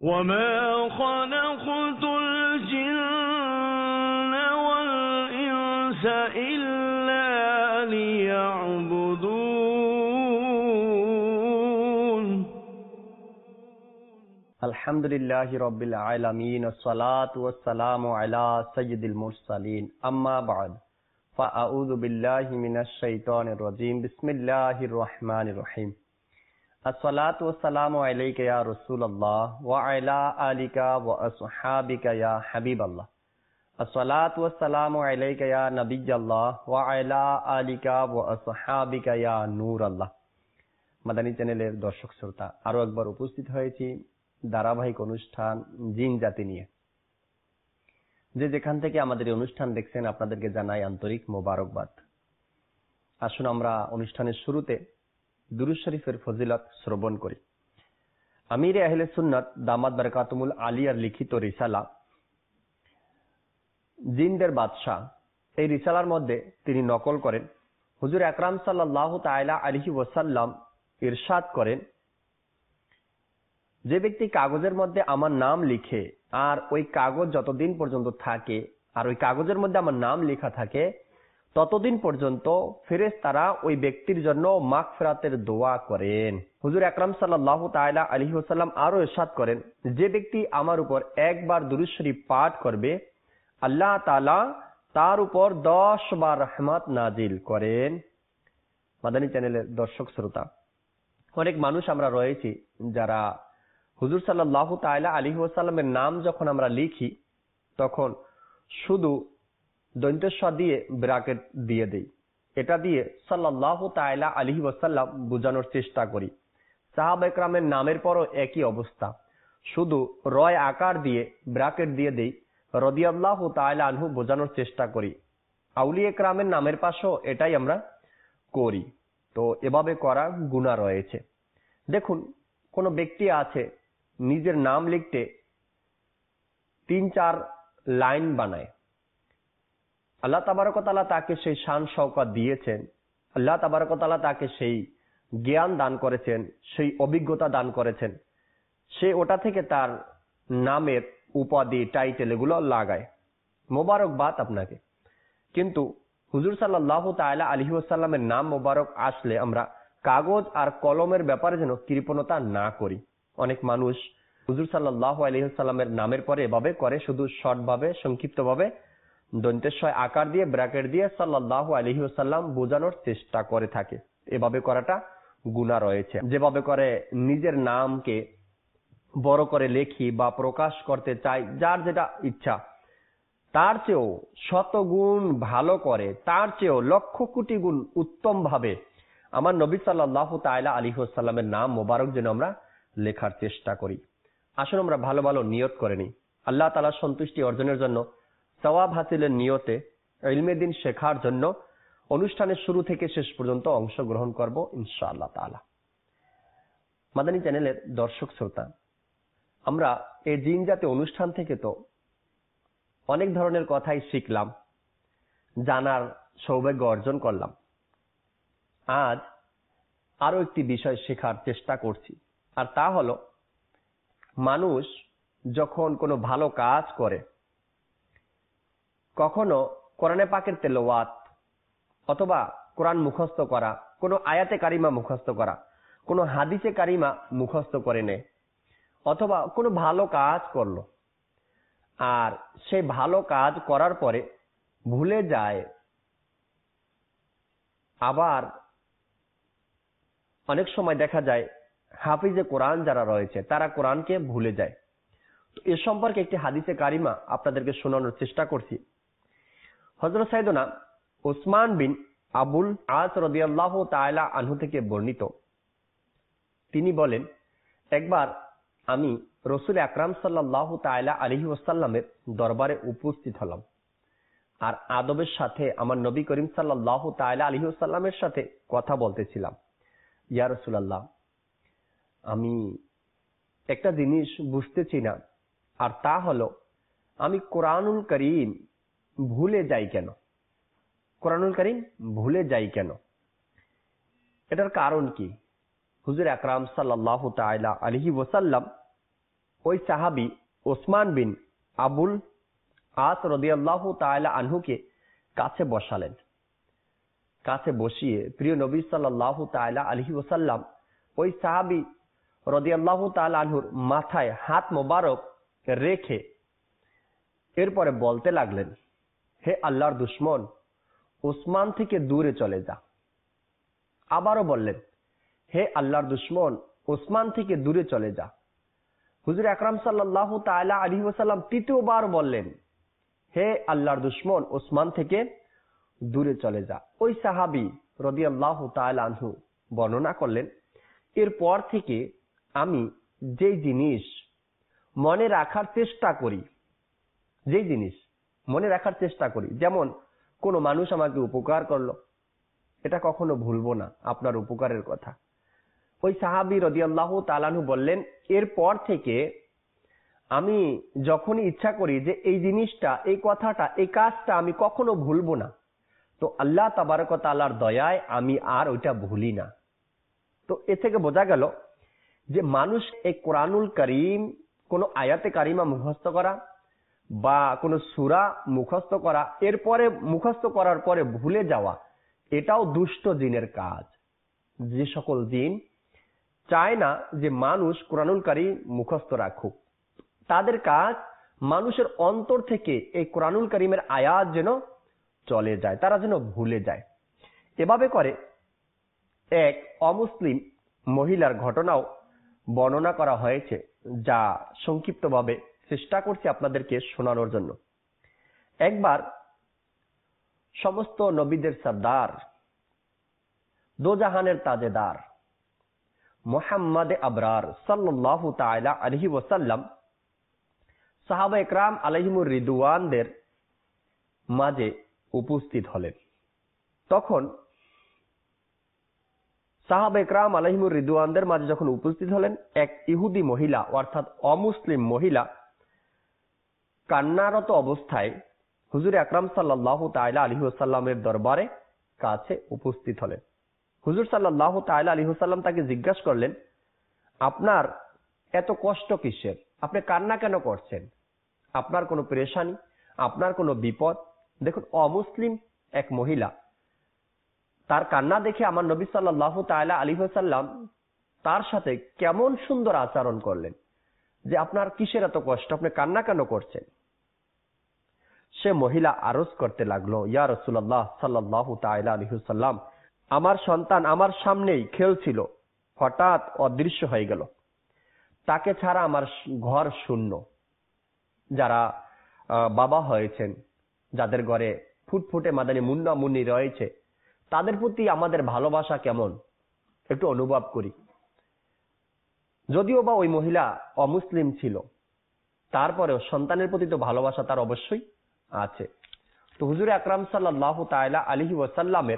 وما خلقت الجن والإنس إلا ليعبدون الحمد لله رب العالمين والصلاة والسلام على سيد المرسلين أما بعد فأعوذ بالله من الشيطان الرجيم بسم الله الرحمن الرحيم الصلاة والسلام عليك يا رسول الله وعلى آلك وأصحابك يا حبيب الله الصلاة والسلام عليك يا نبي الله وعلى آلك وأصحابك يا نور الله মাদানী চ্যানেলের দর্শক শ্রোতা আরো একবার উপস্থিত হয়েছি ধারাবাহিক অনুষ্ঠান জিন জাতি নিয়ে। যে যেখান থেকে আমাদের এই অনুষ্ঠান দেখছেন আপনাদেরকে জানাই আন্তরিক মোবারকবাদ। আসুন আমরা অনুষ্ঠানের শুরুতে দুরূদ শরীফের ফজিলত শ্রবণ করি। আমির আহলে সুন্নাত দামাত বারাকাতুমুল আলিয়ার লিখিত রিসালা জিনদের বাদশাহ, এই রিসালার মধ্যে তিনি নকল করেন হুজুর আকরাম সাল্লাল্লাহু তাআলা আলাইহি ওয়াসাল্লাম ইরশাদ করেন, যে ব্যক্তি কাগজের মধ্যে আমার নাম লিখে আর ওই কাগজ যতদিন পর্যন্ত থাকে আর ওই কাগজের মধ্যে আমার নাম লেখা থাকে ততদিন পর্যন্ত ফেরেশতারা ওই ব্যক্তির জন্য মাগফিরাতের দোয়া করেন। হুজুর আকরাম সাল্লাল্লাহু তাআলা আলাইহি ওয়াসাল্লাম আরো ইরশাদ করেন, যে ব্যক্তি আমার উপর একবার দুরূদ শরীফ পাঠ করবে আল্লাহ তাআলা তার উপর 10 বার রহমত নাজিল করেন। মাদানী চ্যানেলের দর্শক শ্রোতা, অনেক মানুষ আমরা রয়েছি যারা হুজুর সাল্লাল্লাহু তাআলা আলাইহি ওয়াসাল্লামের নাম যখন আমরা লিখি তখন শুধু দন্তেশ দিয়ে ব্র্যাকেট দিয়ে দেই, এটা দিয়ে সাল্লাল্লাহু তাআলা আলাইহি ওয়াসাল্লাম বোঝানোর চেষ্টা করি। সাহাবা একরামের নামের পরও একই অবস্থা, শুধু রয় আকার দিয়ে ব্র্যাকেট দিয়ে দেই, রাদিয়াল্লাহু তাআলা আনহু বোঝানোর চেষ্টা করি। আউলিয়া একরামের নামের পাশেও এটাই আমরা করি। তো এভাবে করা গুনাহ রয়েছে। দেখুন, কোন ব্যক্তি আছে নিজের নাম লিখতে 3-4 লাইন বানায়, আল্লাহ তাবারক ওয়া তাআলা তাকে সেই শান শওকত দিয়েছেন, আল্লাহ তাবারক ওয়া তাআলা তাকে সেই জ্ঞান দান করেছেন, সেই অভিজ্ঞতা দান করেছেন, সে ওটা থেকে তার নামের উপাধি টাইটেল এগুলো লাগায়। মোবারকবাদ আপনাকে। কিন্তু হুজুর সাল্লাল্লাহু তাআলা আলাইহি ওয়াসাল্লামের নাম মোবারক আসলে আমরা কাগজ আর কলমের ব্যাপারে যেন কৃপণতা না করি। অনেক মানুষ হুজুর সাল্লাল্লাহু আলাইহি ওয়াসাল্লামের নামের পরে এভাবে করে, শুধু শর্ট ভাবে সংক্ষিপ্ত ভাবে দন্তেশ্বয় আকার দিয়ে ব্র্যাকেট দিয়ে সাল্লাল্লাহু আলাইহি ওয়াসাল্লাম বোঝানোর চেষ্টা করে থাকে। এভাবে করাটা গুনাহ রয়েছে। যেভাবে করে নিজের নামকে বড় করে লেখি বা প্রকাশ করতে চাই, যার যেটা ইচ্ছা, তার চেয়েও শতগুণ ভালো করে, তার চেয়েও লক্ষ কোটি গুণ উত্তম ভাবে আমার নবী সাল্লাল্লাহু তাআলা আলাইহি ওয়াসাল্লামের নাম মোবারক যেন আমরা লেখার চেষ্টা করি। আসুন আমরা ভালো ভালো নিয়ত করে নিই, আল্লাহ তাআলার সন্তুষ্টি অর্জনের জন্য, সওয়াব হাসিলের নিয়তে ইলমে দ্বীন শেখার জন্য অনুষ্ঠানের শুরু থেকে শেষ পর্যন্ত অংশগ্রহণ করব ইনশাআল্লাহ তাআলা। মাদানী চ্যানেলের দর্শক শ্রোতা, আমরা এই জিন জাতীয় অনুষ্ঠান থেকে তো অনেক ধরনের কথাই শিখলাম, জানার সৌভাগ্য অর্জন করলাম। আজ আরো একটি বিষয় শেখার চেষ্টা করছি, আর তা হলো মানুষ যখন কোনো ভালো কাজ করে, কখনো কোরআনে পাকের তেলাওয়াত অথবা কোরআন মুখস্থ করা, কোনো আয়াতে কারিমা মুখস্থ করা, কোনো হাদিসে কারিমা মুখস্থ করে নেয়, অথবা কোনো ভালো কাজ করলো আর সেই ভালো কাজ করার পরে ভুলে যায়, আবার অনেক সময় দেখা যায় হাফিজে কোরআন যারা রয়েছে তারা কোরআনকে ভুলে যায়। তো এ সম্পর্কে একটি হাদিসে কারিমা আপনাদেরকে শোনানোর চেষ্টা করছি। হযরত সাইয়েদনা উসমান বিন আবুল আস রাদিয়াল্লাহু তাআলা আনহু থেকে বর্ণিত, তিনি বলেন, একবার আমি রাসূল আকরাম সাল্লাল্লাহু তাআলা আলাইহি ওয়াসাল্লামের দরবারে উপস্থিত হলাম আর আদবের সাথে আমার নবী করিম সাল্লাল্লাহু তাআলা আলাইহি ওয়াসাল্লামের সাথে কথা বলতেছিলাম। ইয়া রাসূলুল্লাহ, আমি একটা জিনিস বুঝতেছি না, আর তা হলো আমি কোরআনুল কারীম ভুলে যাই কেন? কোরআনুল কারীম ভুলে যাই কেন? এটার কারণ কি? হুজুর আকরাম সাল্লাল্লাহু তাআলা আলাইহি ওয়াসাল্লাম ওই সাহাবী ওসমান বিন আবুল আস রাদিয়াল্লাহু তাআলা আনহুকে কাছে বসালেন। কাছে বসিয়ে প্রিয় নবী সাল্লাল্লাহু তাআলা আলাইহি ওয়াসাল্লাম ওই সাহাবী রাদিয়াল্লাহু তাআলা আনহুর মাথায় হাত মোবারক রেখে এরপরে বলতে লাগলেন, হে আল্লাহর দুশমন, ওসমান থেকে দূরে চলে যা। আবারও বললেন, হে আল্লাহর দুশমন, ওসমান থেকে দূরে চলে যা। হুজুর আকরাম সাল্লাল্লাহু তাআলা আলাইহি ওয়াসাল্লাম তৃতীয়বার বললেন, হে আল্লাহর দুশমন, ওসমান থেকে দূরে চলে যা। ওই সাহাবী রাদিয়াল্লাহু তাআলা আনহু বর্ণনা করলেন, এরপর থেকে আমি যেই জিনিস মনে রাখার চেষ্টা করি, যেমন কোনো মানুষ আমাকে উপকার করলো, এটা কখনো ভুলবো না আপনার উপকারের কথা। ওই সাহাবী রাদিয়াল্লাহু তাআলা আনহু বললেন, এরপর থেকে আমি যখনই ইচ্ছা করি যে এই জিনিসটা, এই কথাটা, এই কাজটা আমি কখনো ভুলবো না, তো আল্লাহ তাবারক ওয়া তাআলার দয়ায় আমি আর ওইটা ভুলি না। তো এ থেকে বোঝা গেল যে মানুষ এই কোরআনুল কারীম কোনো আয়াতে কারিমা মুখস্থ করা বা কোনো সূরা মুখস্থ করা, এরপরে মুখস্থ করার পরে ভুলে যাওয়া, এটাও দুষ্ট জিনের কাজ। যে সকল জিন চায় না যে মানুষ কোরআনুল কারীম মুখস্থ রাখুক, তাদের কাজ মানুষের অন্তর থেকে এই কোরআনুল কারীমের আয়াত যেন চলে যায়, তারা যেন ভুলে যায়। এভাবে করে এক অমুসলিম মহিলার ঘটনাও বর্ণনা করা হয়েছে, যা সংক্ষিপ্তভাবে চেষ্টা করছি আপনাদেরকে শোনানোর জন্য। একবার সমস্ত নবীদের সর্দার, দোজাহানের তাজেদার মুহাম্মদে আবরার সাল্লাল্লাহু তাআলা আলাইহি ওয়াসাল্লাম সাহাবা ইকরাম আলাইহিমুর রিদওয়ানদের মাঝে উপস্থিত হলেন। তখন সাহাবা ইকরাম আলাইহিমুর রিদওয়ানদের মাঝে যখন উপস্থিত হলেন, এক ইহুদি মহিলা অর্থাৎ অমুসলিম মহিলা কান্নারত অবস্থায় হুজুর আকরাম সাল্লাল্লাহু তাআলা আলাইহি ওয়াসাল্লামের দরবারে কাছে উপস্থিত হলেন। হুজুর সাল্লাল্লাহু তাআলা আলাইহি ওয়াসাল্লাম তাকে জিজ্ঞাসা করলেন, আপনার এত কষ্ট কিসের? আপনি কান্না কেন করছেন? আপনার কোনো পেরেশানি, আপনার কোনো বিপদ? দেখুন, অমুসলিম এক মহিলা, তার কান্না দেখে আমার নবী সাল্লাল্লাহু তাআলা আলাইহি ওয়াসাল্লাম তার সাথে কেমন সুন্দর আচরণ করলেন, যে আপনার কিসের এত কষ্ট, আপনি কান্না কেন করছেন? সে মহিলা আরজ করতে লাগলো, ইয়া রাসূলুল্লাহ সাল্লাল্লাহু তাআলা আলাইহি ওয়াসাল্লাম, আমার সন্তান আমার সামনেই খেলছিল, হঠাৎ অদৃশ্য হয়ে গেল। তাকে ছাড়া আমার ঘর শূন্য। যারা বাবা হয়েছেন, যাদের ঘরে ফুটফুটে মাদানী মুন্না মুন্নি রয়েছে, তাদের প্রতি আমাদের ভালোবাসা কেমন একটু অনুভব করি। যদিও বা ওই মহিলা অমুসলিম ছিল, তারপরেও সন্তানের প্রতি তো ভালোবাসা তার অবশ্যই আছে। তো হুজুর আকরাম সাল্লাল্লাহু তাআলা আলাইহি ওয়াসাল্লামের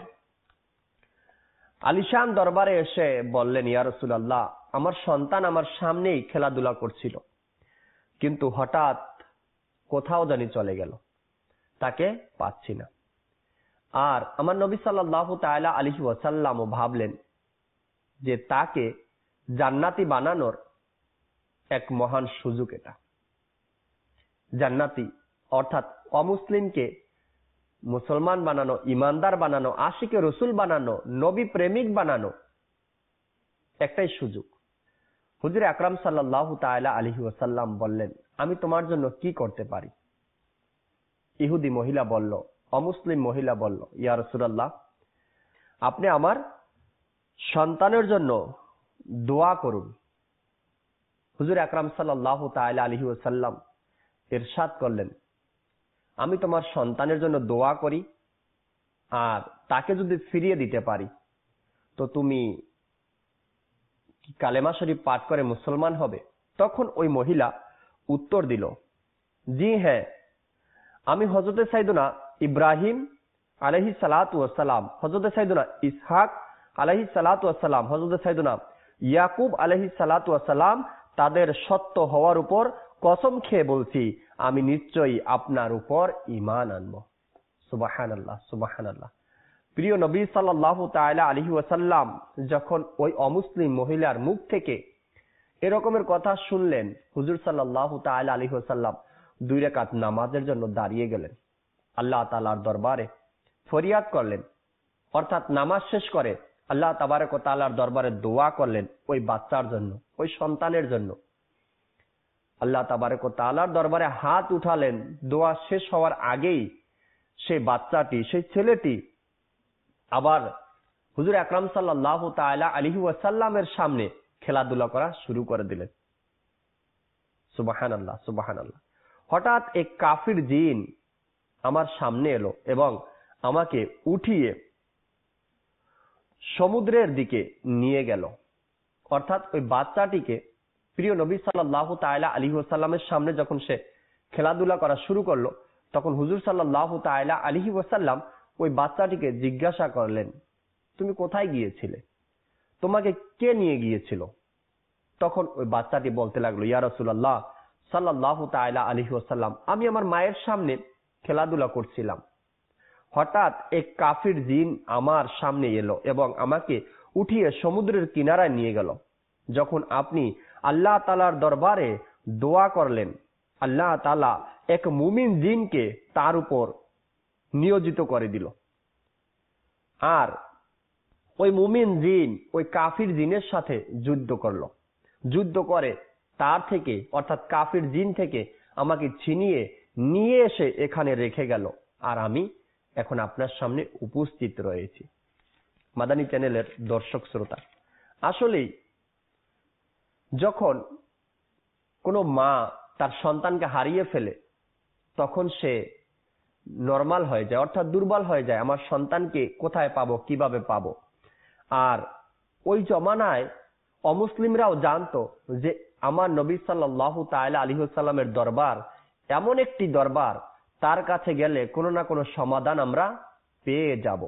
আলিশান দরবারে এসে বললেন, ইয়া রাসূলুল্লাহ, আমার সন্তান আমার সামনেই খেলাধুলা করছিল, কিন্তু হঠাৎ কোথাও জানি চলে গেল, তাকে পাচ্ছি না। আর আমার নবী সাল্লাল্লাহু তাআলা আলাইহি ওয়াসাল্লামও ভাবলেন যে তাকে জান্নাতি বানানোর এক মহান সুযোগ এটা। জান্নাতি অর্থাৎ অমুসলিমকে মুসলমান বানানো, ইমানদার বানানো, আশিকে রসুল বানানো, নবী প্রেমিক বানানো একটাই সুযোগ। হুজুর আকরাম সাল্লাল্লাহু তাআলা আলাইহি ওয়াসাল্লাম বললেন, আমি তোমার জন্য কি করতে পারি? ইহুদি মহিলা বলল, অমুসলিম মহিলা বলল, ইয়া রাসূলুল্লাহ, আপনি আমার সন্তানের জন্য দোয়া করুন। হুজুর আকরাম সাল্লাল্লাহু তাআলা আলাইহি ওয়াসাল্লাম ইরশাদ করলেন, আমি তোমার সন্তানের জন্য দোয়া করি, আর তাকে যদি ফিরিয়ে দিতে পারি তো তুমি কালেমা শরীফ পাঠ করে মুসলমান হবে? তখন ওই মহিলা উত্তর দিল, জি হ্যাঁ, আমি হযরতে সাইয়েদনা ইব্রাহিম আলাইহিস সালাতু ওয়াস সালাম, হযরতে সাইয়েদনা ইসহাক আলাইহিস সালাতু ওয়াস সালাম, হযরতে সাইয়েদনা ইয়াকুব আলাইহিস সালাতু ওয়াস সালাম তাদের সত্য হওয়ার উপর কসম খেয়ে বলছি, আমি নিশ্চয়ই আপনার উপর ঈমান আনব। সুবহানাল্লাহ, সুবহানাল্লাহ। প্রিয় নবী সাল্লাল্লাহু তাআলা আলাইহি ওয়াসাল্লাম যখন ওই অমুসলিম মহিলার মুখ থেকে এরকমের কথা শুনলেন, হুজুর সাল্লাল্লাহু তাআলা আলাইহি ওয়াসাল্লাম 2 রাকাত নামাজের জন্য দাঁড়িয়ে গেলেন, আল্লাহ তাআলার দরবারে ফরিয়াদ করলেন, অর্থাৎ নামাজ শেষ করে আল্লাহ তাবারক ওয়া তাআলার দরবারে দোয়া করলেন ওই বাচ্চার জন্য, ওই সন্তানের জন্য। আল্লাহ তাবারক ওয়া তাআলার দরবারে হাত উঠালেন, দোয়া শেষ হওয়ার আগেই সেই বাচ্চাটি, সেই ছেলেটি আবার হুজুর আকরাম সাল্লাল্লাহু তাআলা আলাইহি ওয়াসাল্লামের সামনে খেলাধুলা করা শুরু করে দিলেন। সুবহানাল্লাহ, সুবহানাল্লাহ। হঠাৎ এক কাফির জিন আমার সামনে এলো এবং আমাকে উঠিয়ে সমুদ্রের দিকে নিয়ে গেল। অর্থাৎ ওই বাচ্চাটিকে প্রিয় নবী সাল্লাল্লাহু তাআলা আলাইহি ওয়াসাল্লামের সামনে যখন সে খেলাধুলা করা শুরু করলো, তখন হুজুর সাল্লাল্লাহু তাআলা আলাইহি ওয়াসাল্লাম ওই বাচ্চাটিকে জিজ্ঞাসা করলেন, তুমি কোথায় গিয়েছিলে? তোমাকে কে নিয়ে গিয়েছিল? তখন ওই বাচ্চাটি বলতে লাগলো, ইয়া রাসূলুল্লাহ সাল্লাল্লাহু তাআলা আলাইহি ওয়াসাল্লাম, আমি আমার মায়ের সামনে খেলাধুলা করছিলাম। হঠাৎ এক কাফির জিন আমার সামনে এলো এবং আমাকে উঠিয়ে সমুদ্রের কিনারায় নিয়ে গেল। যখন আপনি আল্লাহ তাআলার দরবারে দোয়া করলেন, আল্লাহ তাআলা এক মুমিন জিনকে তার উপর নিয়োজিত করে দিল, আর ওই মুমিন জিন ওই কাফির জিনের সাথে যুদ্ধ করলো। যুদ্ধ করে তার থেকে, অর্থাৎ কাফির জিন থেকে আমাকে ছিনিয়ে নিয়ে এসে এখানে রেখে গেল, আর আমি এখন আপনার সামনে উপস্থিত রয়েছি। মাদানী চ্যানেলের দর্শক শ্রোতা, আসলেই যখন কোনো মা তার সন্তানকে হারিয়ে ফেলে তখন সে নরমাল হয়ে যায়, অর্থাৎ দুর্বল হয়ে যায়, আমার সন্তানকে কোথায় পাবো, কিভাবে পাবো। আর ওই জমানায় অমুসলিমরাও জানতো যে আমার নবী সাল্লাল্লাহু তাআলা আলাইহি ওয়াসাল্লামের দরবার এমন একটি দরবার, তার কাছে গেলে কোনো না কোনো সমাধান আমরা পেয়ে যাব।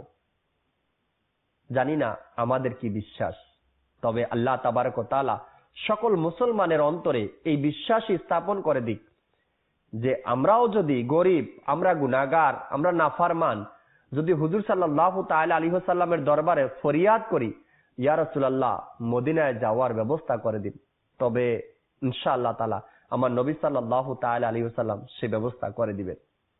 জানি না আমাদের কি বিশ্বাস, তবে আল্লাহ তাবারক ওয়া তাআলা সকল মুসলমানের অন্তরে এই বিশ্বাসই স্থাপন করে দিক যে আমরাও যদি গরিব, আমরা গুনাহগার, আমরা নাফরমান, যদি হুজুর সাল্লাল্লাহু তাআলা আলাইহি ওয়াসাল্লামের দরবারে ফরিয়াদ করি, ইয়া রাসূলুল্লাহ মদিনায় যাওয়ার ব্যবস্থা করে দিন, তবে ইনশাআল্লাহ তাআলা আমার নবী সাল্লাল্লাহু তাআলা আলাইহি ওয়াসাল্লাম সে ব্যবস্থা করে দিবেন।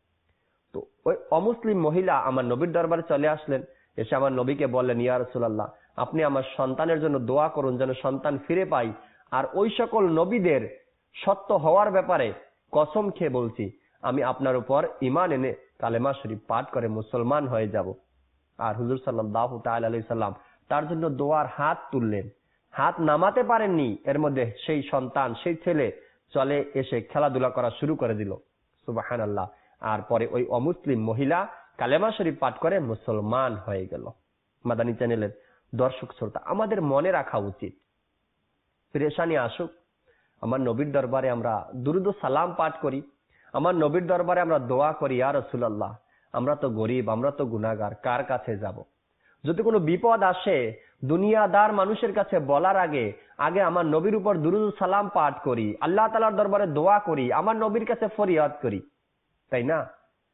তো ওই অমুসলিম মহিলা আমার নবীর দরবারে চলে আসলেন, এসে আমার নবীকে বললেন, ইয়া রাসূলুল্লাহ আপনি আমার সন্তানের জন্য দোয়া করুন যেন সন্তান ফিরে পাই। আর ওই সকল নবীদের সত্য হওয়ার ব্যাপারে কসম খেয়ে বলছি, আমি আপনার উপর ঈমান এনে কালেমা শরীফ পাঠ করে মুসলমান হয়ে যাব। আর হুজুর সাল্লাল্লাহু তাআলা আলাইহি সাল্লাম তার জন্য দোয়ার হাত তুললেন, হাত নামাতে পারেননি, এর মধ্যে সেই সন্তান, সেই ছেলে চলে এসে খেলাধুলা করা শুরু করে দিল। সুবহানাল্লাহ। আর পরে ওই অমুসলিম মহিলা কালেমা শরীফ পাঠ করে মুসলমান হয়ে গেল। মাদানী চ্যানেলের দর্শক শ্রোতা, আমাদের মনে রাখা উচিত, পেরেশানি আসুক, আমার নবীর দরবারে আমরা দুরুদ ও সালাম পাঠ করি, আমার নবীর দরবারে আমরা দোয়া করি, ইয়া রাসূলুল্লাহ আমরা তো গরিব, আমরা তো গুনাহগার, কার কাছে যাব? যদি কোনো বিপদ আসে দুনিয়াদার মানুষের কাছে বলার আগে আগে আমার নবীর উপর দুরুদ ও সালাম পাঠ করি, আল্লাহ তাআলার দরবারে দোয়া করি, আমার নবীর কাছে ফরিয়াদ করি, তাই না?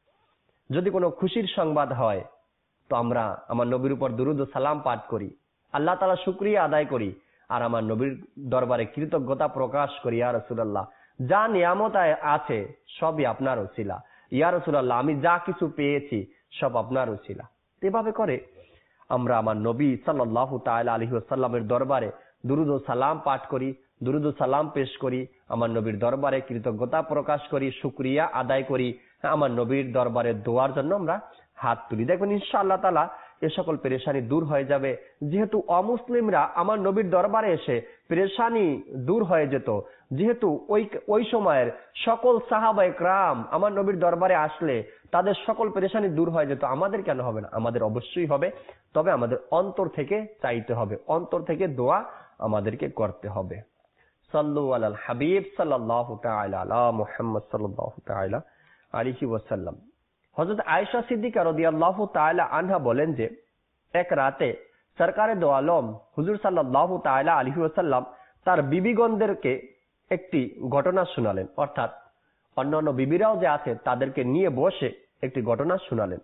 যদি কোনো খুশির সংবাদ হয় তো আমরা আমার নবীর উপর দুরুদ ও সালাম পাঠ করি, আল্লাহ তাআলা শুকরিয়া আদায় করি, আর আমার নবীর দরবারে কৃতজ্ঞতা প্রকাশ করি, ইয়া রাসূলুল্লাহ যা নিয়ামত আছে সবই আপনার ওসিলা, ইয়া রাসূলুল্লাহ আমি যা কিছু পেয়েছি সব আপনার ওসিলা। এভাবে করে আমরা আমার নবী সাল্লাল্লাহু তাআলা আলাইহি ওয়াসাল্লামের দরবারে দুরুদ ও সালাম পাঠ করি, দুরুদ ও সালাম পেশ করি, আমার নবীর দরবারে কৃতজ্ঞতা প্রকাশ করি, শুকরিয়া আদায় করি, আমার নবীর দরবারে দোয়ার জন্য আমরা হাত তুলি। দেখবেন ইনশাআল্লাহ তাআলা এ সকল পেরেশানি দূর হয়ে যাবে। যেহেতু অমুসলিমরা আমার নবীর দরবারে এসে পেরেশানি দূর হয়ে যেত, যেহেতু ওই সময়ের সকল সাহাবায়ে কেরাম আমার নবীর দরবারে আসলে তাদের সকল পেরেশানি দূর হয়ে যেত, আমাদের কেন হবে না? আমাদের অবশ্যই হবে, তবে আমাদের অন্তর থেকে চাইতে হবে, অন্তর থেকে দোয়া আমাদেরকে করতে হবে। সাল্লু আলাল হাবিব সাল্লাল্লাহু তাআলা আলা মুহাম্মদ সাল্লাল্লাহু তাআলা আলাইহি ওয়াসাল্লাম। হযরত আয়েশা সিদ্দিকা রাদিয়াল্লাহু তাআলা আনহা বলেন যে এক রাতে সরকারে দো আলম হুজুর সাল্লাল্লাহু তাআলা আলাইহি ওয়াসাল্লাম তার বিবিগণদেরকে একটি ঘটনা শোনালেন, অর্থাৎ অন্যান্য বিবিরাও যে আছে তাদেরকে নিয়ে বসে একটি ঘটনা শোনালেন।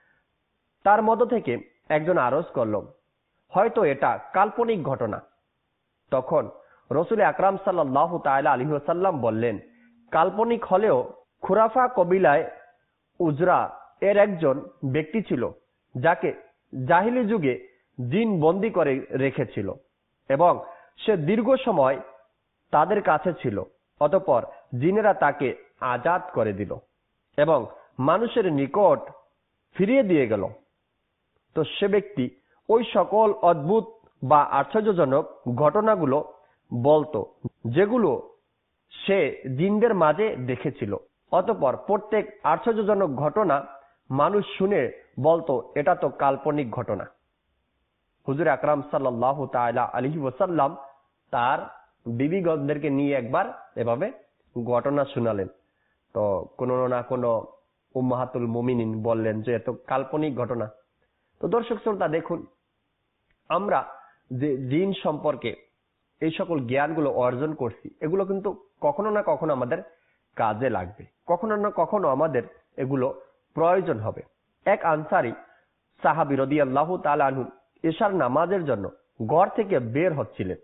তার মধ্য থেকে একজন আরজ করল, হয়তো এটা কাল্পনিক ঘটনা। তখন রসুল আকরাম সাল্লাল্লাহু তাআলা আলাইহি ওয়াসাল্লাম বললেন, কাল্পনিক হলেও খুরাফা কবিলায় উজরা এর একজন ব্যক্তি ছিল যাকে জাহিলি যুগে জিন বন্দী করে রেখেছিল এবং সে দীর্ঘ সময় তাদের কাছে ছিল। অতঃপর জিনেরা তাকে আজাদ করে দিল এবং মানুষের নিকট ফিরিয়ে দিয়ে গেল। তো সে ব্যক্তি ওই সকল অদ্ভুত বা আশ্চর্যজনক ঘটনাগুলো বলতো যেগুলো সে জিনদের মাঝে দেখেছিল। অতঃপর প্রত্যেক আশ্চর্যজনক ঘটনা মানুষ শুনে বলতো, এটা তো কাল্পনিক ঘটনা। হুজুর আকরাম সাল্লাল্লাহু তাআলা আলাইহি ওয়াসাল্লাম তার বিবিগণদেরকে নিয়ে একবার এভাবে ঘটনা শোনালেন। তো কোনো না কোনো উম্মাহাতুল মুমিনিন বললেন যে এত কাল্পনিক ঘটনা। তো দর্শক শ্রোতা দেখুন, আমরা যে জিন সম্পর্কে এই সকল জ্ঞানগুলো অর্জন করছি, এগুলো কিন্তু কখনো না কখনো আমাদের কাজে লাগবে, কখনো না কখনো আমাদের এগুলো প্রয়োজন হবে। এক আনসারী সাহাবী রাদিয়াল্লাহু তাআলা আনহু এশার নামাজের জন্য ঘর থেকে বের হচ্ছিলেন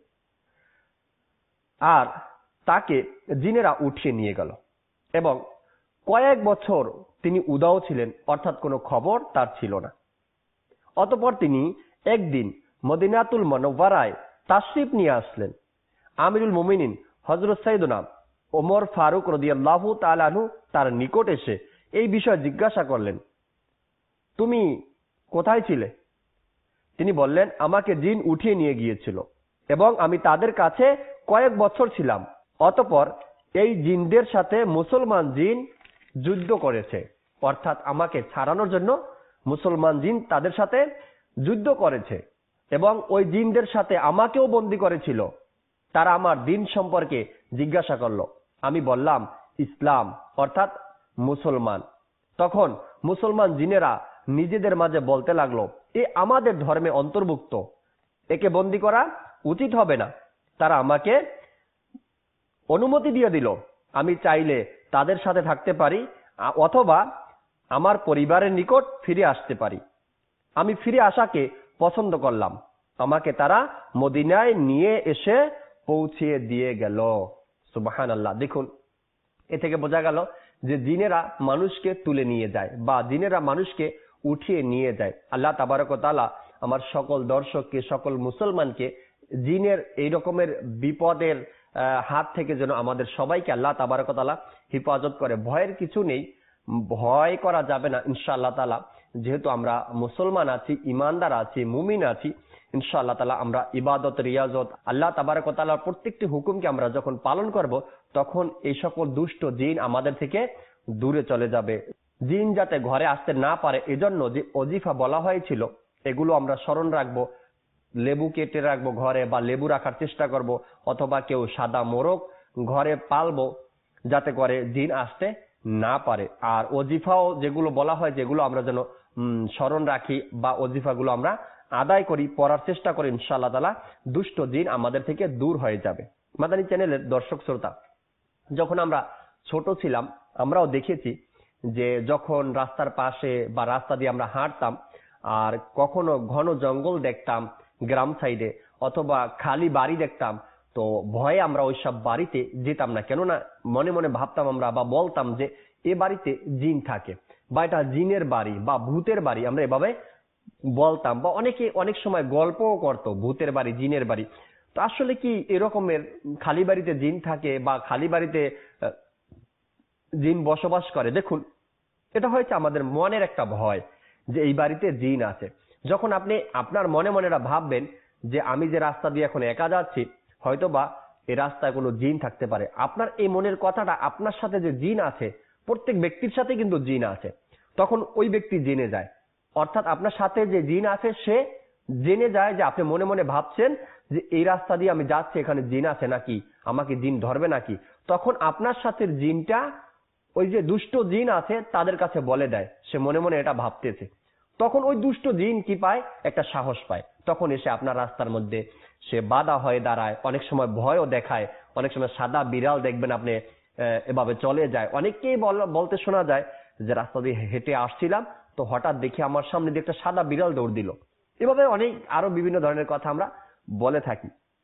আর তাকে জিনেরা উঠিয়ে নিয়ে গেল এবং কয়েক বছর তিনি উদাও ছিলেন, অর্থাৎ কোনো খবর তার ছিল না। অতঃপর তিনি একদিন মদিনাতুল মুনাওয়ারায় তাশরিফ নিয়ে আসলেন। আমিরুল মুমিনিন হযরত সাইয়েদনা ওমর ফারুক রাদিয়াল্লাহু তাআলা আনহু তার নিকট এসে এই বিষয়ে জিজ্ঞাসা করলেন, তুমি কোথায় ছিলে? তিনি বললেন, আমাকে জিন উঠিয়ে নিয়ে গিয়েছিল এবং আমি তাদের কাছে কয়েক বছর ছিলাম। অতঃপর এই জিনদের সাথে মুসলমান জিন যুদ্ধ করেছে, অর্থাৎ আমাকে ছাড়ানোর জন্য মুসলমান জিন তাদের সাথে যুদ্ধ করেছে এবং ওই জিনদের সাথে আমাকেও বন্দী করেছিল। তারা আমার দিন সম্পর্কে জিজ্ঞাসা করলো। আমি বললাম ইসলাম, অর্থাৎ মুসলমান। তখন মুসলমান জিনেরা নিজেদের মাঝে বলতে লাগলো, এ আমাদের ধর্মে অন্তর্ভুক্ত, একে বন্দী করা উচিত হবে না। তারা আমাকে অনুমতি দিয়ে দিল, আমি চাইলে তাদের সাথে থাকতে পারি অথবা আমার পরিবারের নিকট ফিরে আসতে পারি। আমি ফিরে আসাকে পছন্দ করলাম। আমাকে তারা মদিনায় নিয়ে এসে পৌঁছিয়ে দিয়ে গেল। সুবহানাল্লাহ। দেখুন, এ থেকে বোঝা গেল যে জিনেরা মানুষকে তুলে নিয়ে যায় বা জিনেরা মানুষকে উঠিয়ে নিয়ে যায়। আল্লাহ তাবারক ওয়া তাআলা আমার সকল দর্শককে, সকল মুসলমানকে জিনের এই রকমের বিপদের হাত থেকে যেন আমাদের সবাইকে আল্লাহ তাবারক ওয়া তাআলা হেফাজত করে। ভয়ের কিছু নেই, ভয় করা যাবে না ইনশাআল্লাহ তাআলা। যেহেতু আমরা মুসলমান আছি, ইমানদার আছি, মুমিন আছি, ইনশাআল্লাহ তাআলা আমরা ইবাদত, রিয়াজত, আল্লাহ তাবারক ওয়া তাআলার প্রত্যেকটি হুকুমকে আমরা যখন পালন করব, তখন এই সকল দুষ্ট জিন আমাদের থেকে দূরে চলে যাবে। জিন যাতে ঘরে আসতে না পারে এজন্য যে ওজিফা বলা হয়েছিল, এগুলো আমরা স্মরণ রাখবো। লেবু কেটে রাখবো ঘরে বা লেবু রাখার চেষ্টা করব, অথবা কেউ সাদা মোরগ ঘরে পালবো যাতে করে জিন আসতে না পারে। আর ওজিফাও যেগুলো বলা হয়, যেগুলো আমরা যেন স্মরণ রাখি বা ওজিফাগুলো আমরা আদায় করি, পড়ার চেষ্টা করি, ইনশাআল্লাহ তাআলা দুষ্ট জিন আমাদের থেকে দূর হয়ে যাবে। মাদানী চ্যানেলের দর্শক শ্রোতা, যখন আমরা ছোট ছিলাম আমরাও দেখেছি যে যখন রাস্তার পাশে বা রাস্তা দিয়ে আমরা হাঁটতাম আর কখনো ঘন জঙ্গল দেখতাম গ্রাম সাইডে অথবা খালি বাড়ি দেখতাম, তো ভয়ে আমরা ওইসব বাড়িতে যেতাম না। কেননা মনে মনে ভাবতাম আমরা বা বলতাম যে এ বাড়িতে জিন থাকে বা এটা জিনের বাড়ি বা ভূতের বাড়ি, আমরা এভাবে বলতাম। বা অনেকে অনেক সময় গল্পও করতো ভূতের বাড়ি, জিনের বাড়ি। তো আসলে কি এরকমের খালি বাড়িতে জিন থাকে বা খালি বাড়িতে জিন বসবাস করে? দেখুন, এটা হয়েছে আমাদের মনের একটা ভয় যে এই বাড়িতে জিন আছে। যখন আপনি আপনার মনে মনে ভাববেন যে আমি যে রাস্তা দিয়ে এখন একা যাচ্ছি, হয়তোবা এই রাস্তায় কোনো জিন থাকতে পারে, আপনার এই মনের কথাটা আপনার সাথে যে জিন আছে, প্রত্যেক ব্যক্তির সাথে কিন্তু জিন আছে, তখন ওই ব্যক্তি জেনে যায়। অর্থাৎ আপনার সাথে যে জিন আছে সে জেনে যায় যে আপনি মনে মনে ভাবছেন যে এই রাস্তা দিয়ে আমি যাচ্ছি, এখানে জিন আছে নাকি, আমাকে জিন ধরবে নাকি। তখন আপনার সাথে জিনটা ওই যে দুষ্ট জিন আছে তাদের কাছে বলে দেয়, সে মনে মনে এটা ভাবতেছে। তখন ওই দুষ্ট জিন কি পায়? একটা সাহস পায়। তখন এসে আপনার রাস্তার মধ্যে সে বাধা হয়ে দাঁড়ায়, অনেক সময় ভয়ও দেখায়। অনেক সময় সাদা বিড়াল দেখবেন আপনি এভাবে চলে যায়। অনেককেই বলতে শোনা যায় যে রাস্তা দিয়ে হেঁটে আসছিলাম, তো হঠাৎ দেখি আমার সামনে দিয়ে একটা সাদা বিড়াল দৌড় দিল। এভাবে অনেক আরো বিভিন্ন ধরনের কথা আমরা বলে থাকি।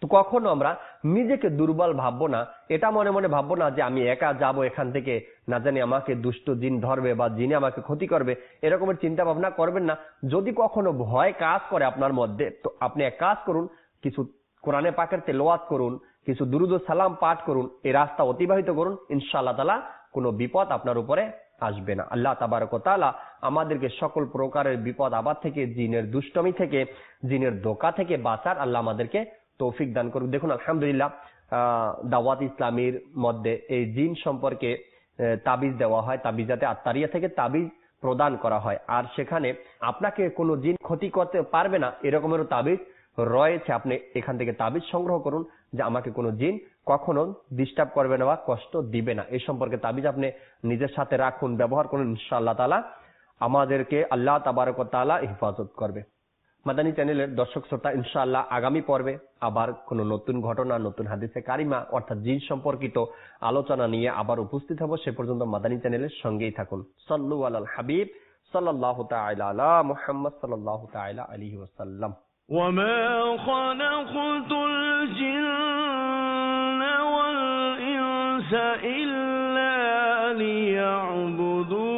তো কখনো আমরা নিজেকে দুর্বল ভাববো না, এটা মনে মনে ভাববো না যে আমি একা যাব এখান থেকে, না জানি আমাকে দুষ্ট জিন ধরবে বা জিনে আমাকে ক্ষতি করবে, এরকমের চিন্তা ভাবনা করবেন না। যদি কখনো ভয় কাজ করে আপনার মধ্যে, তো আপনি এক কাজ করুন, কিছু কোরআনে পাকের তেলাওয়াত করুন, কিছু দুরুদ ও সালাম পাঠ করুন, এই রাস্তা অতিবাহিত করুন, ইনশাআল্লাহ তাআলা কোনো বিপদ আপনার উপরে আসবে না। আল্লাহ তাবারক ওয়া তাআলা আমাদেরকে সকল প্রকারের বিপদ আপদ থেকে, জিনের দুষ্টমি থেকে, জিনের ধোঁকা থেকে বাঁচার আল্লাহ আমাদেরকে তৌফিক দান করুন। দেখুন আলহামদুলিল্লাহ, দাওয়াত ইসলামীর মধ্যে এই জিন সম্পর্কে তাবিজ দেওয়া হয়, তাবিজাতে আত্মারিয়া থেকে তাবিজ প্রদান করা হয়, আর সেখানে আপনাকে কোনো জিন ক্ষতি করতে পারবে না এরকমেরও তাবিজ রয়েছে। আপনি এখান থেকে তাবিজ সংগ্রহ করুন যে আমাকে কোনো জিন কখনো ডিস্টার্ব করবে না বা কষ্ট দিবে না। এই সম্পর্কে তাবিজ আপনি নিজের সাথে রাখুন, ব্যবহার করুন, ইনশাআল্লাহ তাআলা আমাদেরকে আল্লাহ তাবারক ওয়া তাআলা হেফাজত করবে। মাদানী চ্যানেলের দর্শক শ্রোতা, ইনশাআল্লাহ আগামী পর্বে আবার কোনো নতুন ঘটনা, নতুন হাদিসে কারিমা অর্থাৎ জিন সম্পর্কিত আলোচনা নিয়ে আবার উপস্থিত হব। সে পর্যন্ত মাদানী চ্যানেলের সঙ্গেই থাকুন। সাল্লু আলাল হাবিব সাল্লাল্লাহু তাআলা আলা মুহাম্মদ সাল্লাল্লাহু তাআলা আলাইহি ওয়াসাল্লাম। وما خلقت الجن والإنس إلا ليعبدون